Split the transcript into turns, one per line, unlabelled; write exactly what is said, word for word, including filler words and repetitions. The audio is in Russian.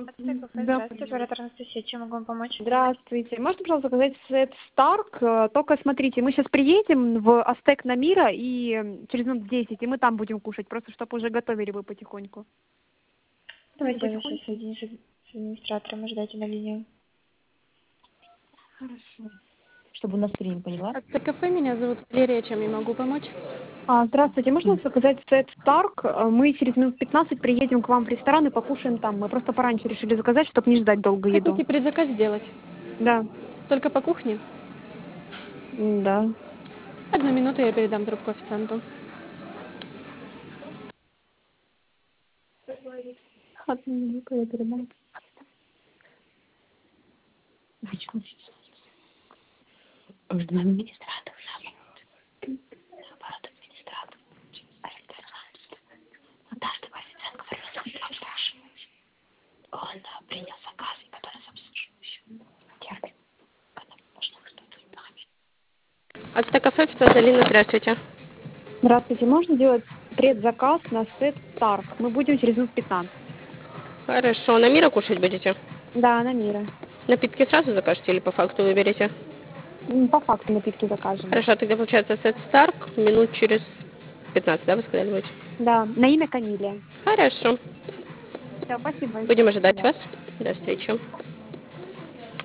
М,
Кафе,
Да.
здравствуйте, оператор Анастасия, чем могу вам помочь?
Здравствуйте. Можно, пожалуйста, заказать сет Старк? Э, Только смотрите, мы сейчас приедем в Астек на Мира и м, через минут десять, и мы там будем кушать, просто чтобы уже готовили вы потихоньку.
Давайте я вас сейчас
Потихоньку?
соединю с с администратором, ожидайте на линию.
Хорошо. Чтобы у нас время, поняла?
Это кафе, меня зовут Валерия, чем я могу помочь?
А, здравствуйте, можно заказать сет Старк? Э, Мы через минут пятнадцать приедем к вам в ресторан и покушаем там. Мы просто пораньше решили заказать, чтобы не ждать долго еду.
Хотите предзаказ сделать?
Да.
Только по кухне?
М, Да.
Одну минуту, я передам трубку официанту.
Одну минуту, я передам. Ждем администратора. Наоборот, администратор. Наташа, такой официант говорил, что он обслуживающий. Он а, принял заказ, и который обслуживающий. Терпим. Когда можно что-то добавить.
Это кафе, официант Алина, здравствуйте.
Здравствуйте, можно сделать предзаказ на сет Старк? Мы будем через минут пятнадцать.
Хорошо, на Мира кушать будете?
Да, на Мира.
Напитки сразу закажете или по факту выберете?
М, По факту напитки закажем.
Хорошо, тогда получается сет Старк минут через пятнадцать, да, вы сказали будете?
Да, на имя Камилия.
Хорошо,
Все, спасибо
будем
большое.
ожидать вас. До встречи.